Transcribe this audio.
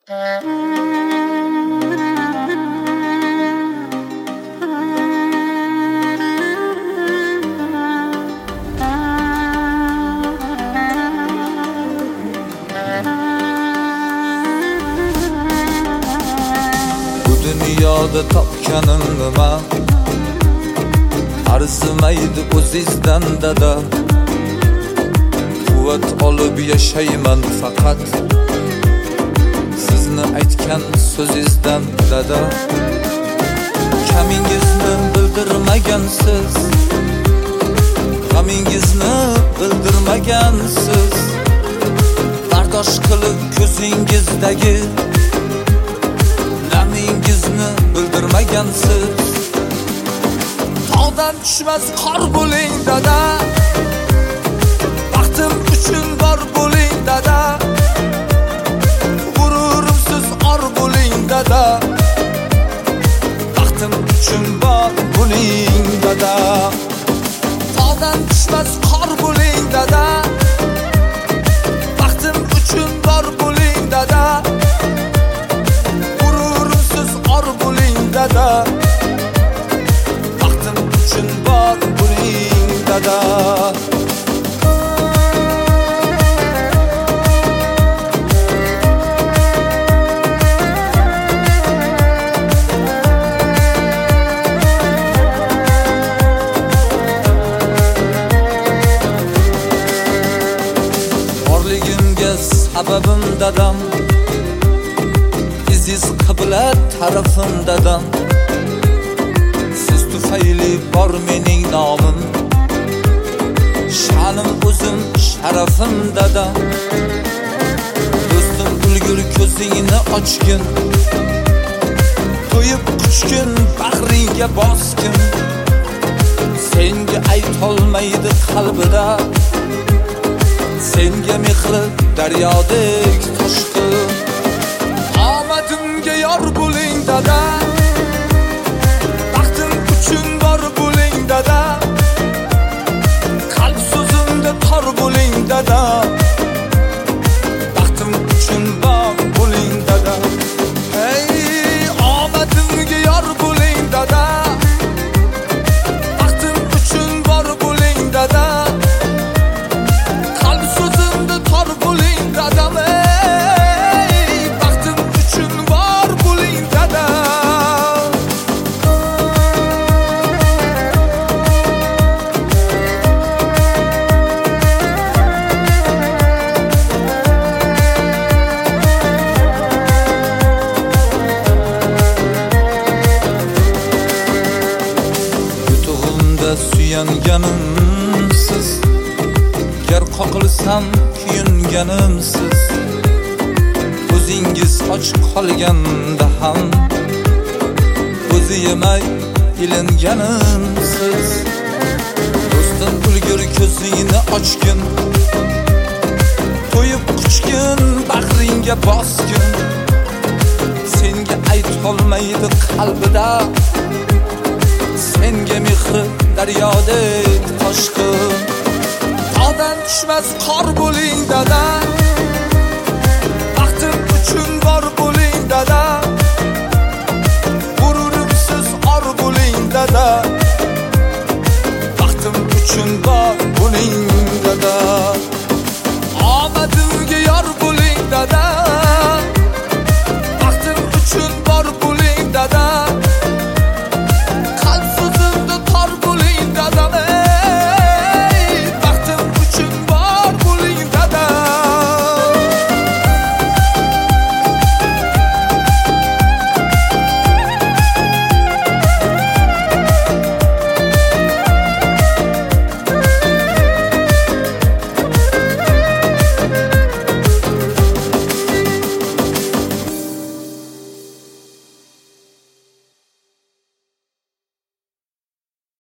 Dünyada topganim nima arzimaydi o'zingizdan dada quvvat olib yashayman faqat sizni aytgan so'zingizdan dada kamingizni bildirmagansiz g'amingizni bildirmagansiz bardosh qilib ko'zingizdagi namingizni bildirmagansiz tog'dan tushmas qor bo'ling dada baxtim uchun bor bo'ling dada g'ururimsiz or bo'ling dada baxtim uchun bor bo'ling dada tog'dan tushmas qor bo'ling dada baxtim uchun bor bo'ling dada dada baxtim uchun bor bo'ling dada borligimga sababim dadam siz qibla tarafim dadam siz tufayli bor mening nomim sha'nim o'zim sharafim dadam do'stim ulgur ko'zingni ochgin to'yib quchgin bag'ringga bosgin senga aytolmaydi qalbida senga mehri daryodek toshqin omadimga yor bo'ling dada baxtim uchun bor bo'ling dada qalb so'zimda tor bo'ling dada baxtim uchun bor bo'ling dada hey omadimga yor bo'ling dada baxtim uchun bor bo'ling dada qalb so'zimda tor bo'ling dadam suyanganimsiz gar qoqilsam kuyunganimsiz ko'zingiz och qolganda ham o'zi yemay ilinganimsiz do'stim ulgur ko'zingni ochgin to'yib quchgin bag'ringga bosgin senga aytolmaydi qalbida senga mehri daryodek toshqin tog'dan tushmas qor bo'ling dada